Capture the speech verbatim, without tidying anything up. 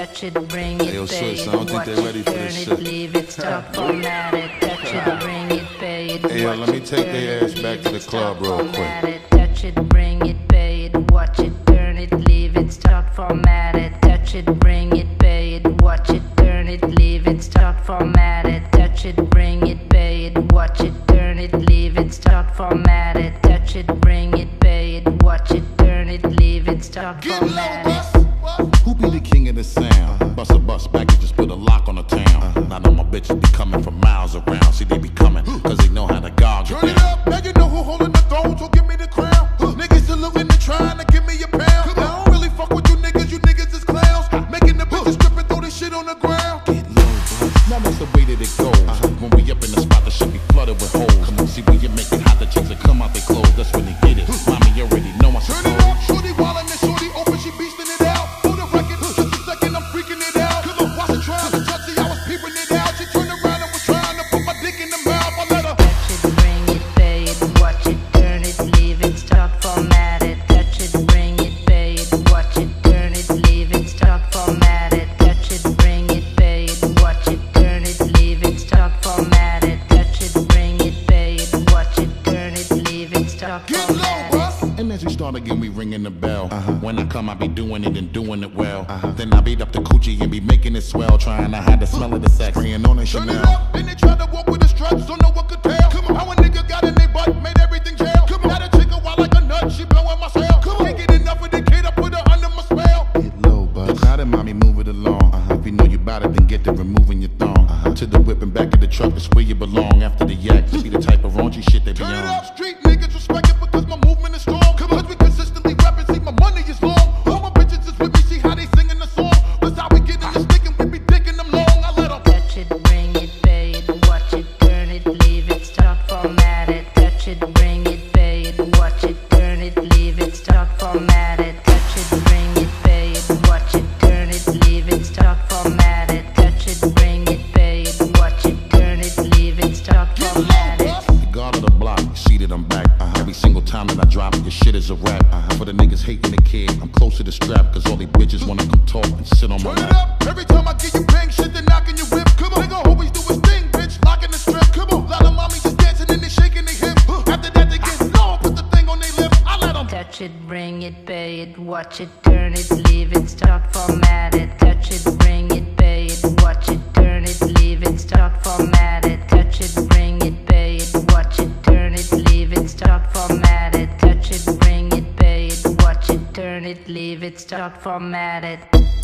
touch it, bring it, Hey, yo, pay Swiss, it, I don't think watch they ready it, for turn this it, shit. leave it, stop, format it, touch it, bring it, pay it, Hey, yo, watch let me it, take turn their it, ass back leave to the it, club stop, real format quick. it, touch it, bring it, pay it, watch it, turn it, leave it, start, format it, touch it, bring it, pay it, watch it, turn it, leave it, start, format it, touch it, bring it, pay it, watch it, turn it, leave it, start, format it, touch it, bring it, pay it, watch it, turn it, leave it, start, format it. Who be the king of the sound? Bust a bus back and just put a lock on the town. Now know my bitches be coming from miles around. See, they be coming, cause they know how to gog it Turn it down. up, now you know who holding the throne, so give me the crown. Niggas saluting and trying to give me a pound. I don't really fuck with you niggas, you niggas is clowns. Making the bitches strip and throw this shit on the ground. Get low, bro. Now that's the way that it goes. When we up in the spot, the shit be flooded with holes. Come on, see when you make it hot, the chicks that come out they clothes. That's when they get it. Mommy, you already know I Turn suppose. it up, shorty wildin' and shorty open, she beastin' it out. For the record, just a second, I'm freaking it out. Come on, watch it trying to touch it, I was peeping it out. She turned around and was trying to put my dick in the mouth. I let her Touch it, bring it, pay it, watch it, turn it, leave it, start, format it. Touch it, bring it, pay it, watch it, turn it, leave it, start, format it. Touch it, bring it, pay it, watch it, turn it, leave it, start, format it. Touch it, bring it, pay it, watch it, turn it, leave it, start, get low, format it. bus. And as we start again, we ringing the bell. When I come, I be doing it and doing it well. Then I beat up the coochie and be making it swell. Trying to hide the smell of the sex. Spraying on a Turn it Chanel. up, then they tried to walk with the struts, don't know what could tell. Come on, how a nigga got in they butt, made everything jail. Come on, got a chick a wild like a nut, she blowing my cell. Come on, can't get enough of the kid, I put her under my spell. Get low, bud. Now that mommy, move it along. If you know you bout it, then get to removing your thong. To the whip and back of the truck, is where you belong. After the yak, you be the type of raunchy shit they be Turn it on. up, street niggas respect it because my movement is strong. Come on, 'cause we consistently rapping, see my money is long. All my bitches is with me, see how they singing the song. That's how we get in the stick and we be dicking them long. I let them Touch it, bring it, pay it, watch it, turn it, leave it, start, format it. Touch it, bring it, pay it, watch it, turn it, leave it, start, format it. Touch it, bring it, pay it, watch it, turn it, leave it, start, format it. Touch it, bring it, pay it, watch it, turn it, leave it, start, get format low, it. bus. The guard of the block, you see that I'm back. Every single time that I drop, your shit is a rap. For the niggas hating the kid, I'm close to the strap. Cause all these bitches wanna come talk and sit on my Turn it lap. up, every time I get you bang shit, they knocking your whip. Come on, nigga always do his thing, bitch, locking the strip. Come on, lot of mommies just dancing and they shaking their hips. After that they get low, put the thing on their lip. I let them Touch it, bring it, pay it, watch it, turn it, leave it, start, format it. Touch it, bring it, pay it, watch it, turn it, leave it, start, format it. Touch it, bring it, pay it, watch it, turn it, leave it, start, format it. Touch it, bring it, pay it, watch it, turn it, leave it, start, format it.